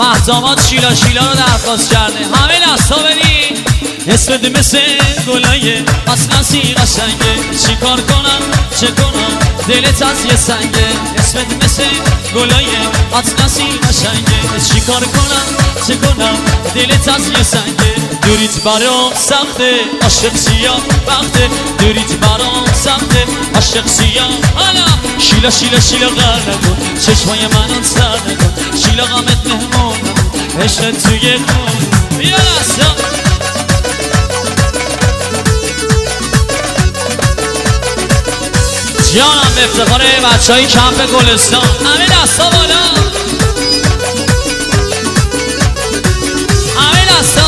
مهداماد شیلا رو درخواست کرده. همه دستا بریم. اسمت مثل گلایه اصلا سی قشنگه. چی کار کنم چه کنم دلت از یه سنگه. اسمت مثل گلایه اصلا سی قشنگه. چی کار کنم چه کنم دلت از یه سنگه. دوریت برام سخته عاشق سیاه وقته. دوریت برام سخته عاشق سیاه. حالا شیلا غر نکن چشمای منو سر نکن. شیلا غمت مهمونم عشقت توی خون. بیا دستا جانم به افتخار بچه های کمپ گلستان. همه دستا بالا. همه دستا.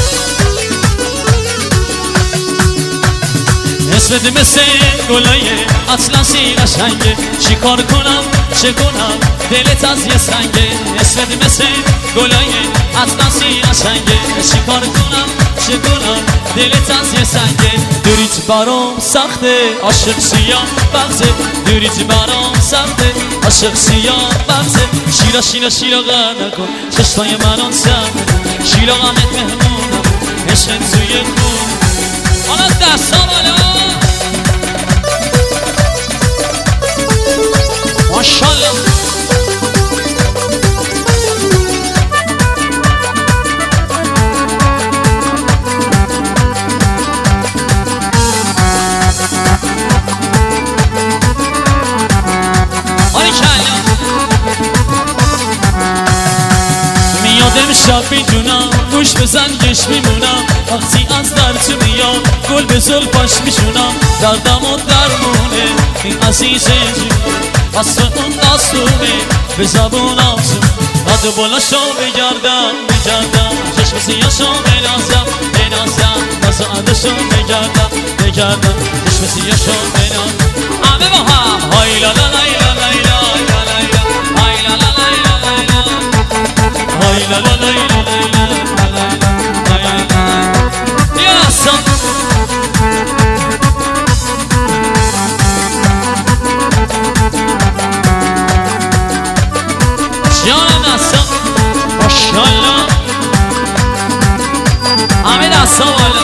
اسمت مثل گلایه اصلا سی قشنگه. چی کار کنم چه کنم دلت از یه سنگه. اسمت مثل گلایه اصلا سی قشنگه. چی کار کنم چه کنم دلت از یه سنگه. دوریت برام سخته عاشق سیاه بغزه. دوریت برام سخته عاشق سیاه بغزه. شیلا غر نکن چشمای منو سر نکن. شیلا غمت مهمونم عشقت توی خون. حالا دستا بالا. ماشالله میادم شب میدونم گوش بزن گش میمونم. وقتی از در تو میام گل به زلفاش میشونم. دردم و درمونه این عزیزه جون اصل اون دستونه به زبون آسون. قد بلاشو بگردم چشم سیاشو بنازم نزعدشو بگردم چشم سیاشو بنازم. همه با هم های لا لا لا لا لا لا لا های لا لا لا لا لا های لا لا لا لا لا. یا سام جانم دستا ماشالله. همه دستا بالا.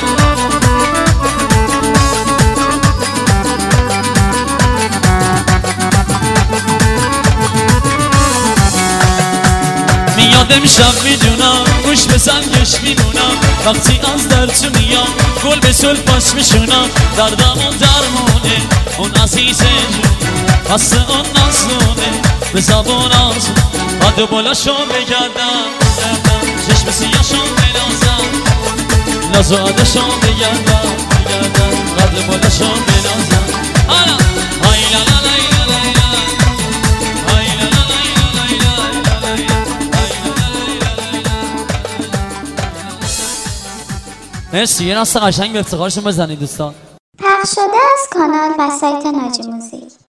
میادم شب میدونم گوش بزن گش میمونم. وقتی از در تو میام گل به زلفاش میشونم. دردم و درمونه اون عزیزه جون اصل اون نازونه به زبان آزون. قد بلاشو بگردم چشم سیاشو بنازم نزعدشو بگردم قد بلاشو بنازم. حالا های لا لا لا لا لا های لا لا لا لا لا. مرسی. یه ناس قشنگ به افتخارشون بزنید دوستان. پخش شده از کانال و سایت ناجی موزیک.